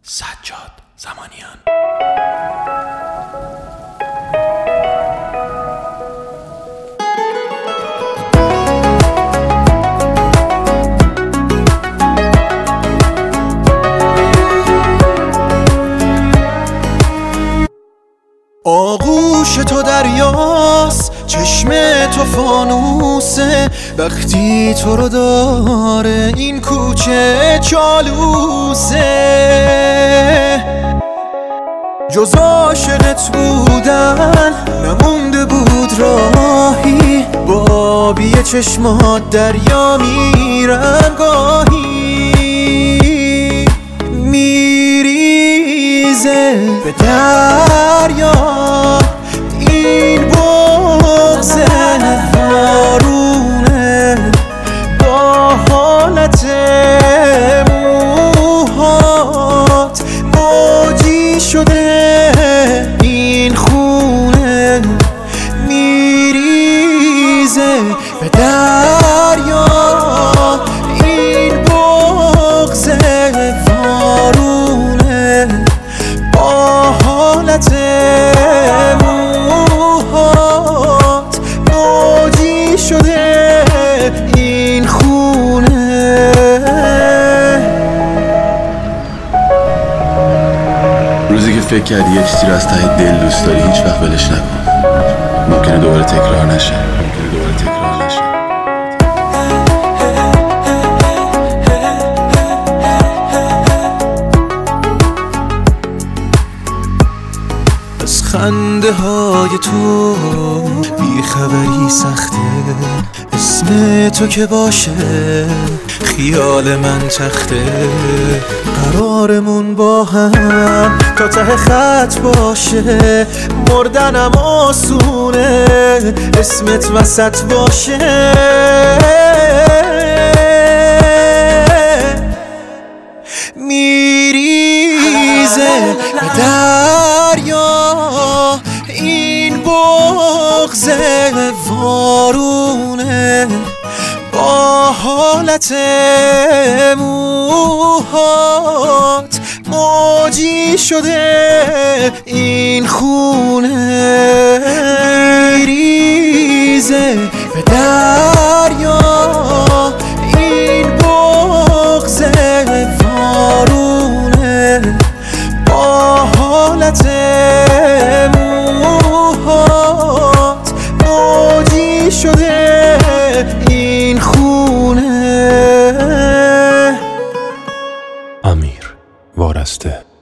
سجاد زمانیان. آغوش تو دریاست، چشم تو فانوسه، وقتی تو رو داره این کوچه چالوسه. جز عاشقت بودن نمونده بود راهی، با آبی چشمات دریا میرم گاهی، میریزه به دریا این بغض وارونه، با حالت موهات موجی شده این خونه، میریزه به دریا این بغض وارونه، با حالت موهات موجی شده این خونه. روزی که فکر کردی یه چیزی رو از ته دل دوست داری هیچ وقت ولش نکن، ممکنه دوباره تکرار نشه. از خنده های تو بیخبری سخته، اسم تو که باشه خیال من تخته، قرارمون با هم تا ته خط باشه، مردنم آسونه اسمت وسط باشه، میریزه به دریا این بغض وارونه، با حالت موهات موجی شده این خونه، میریزه به دریا این بغض وارونه، با حالت موهات موجی شده این خونه. امیر وارسته.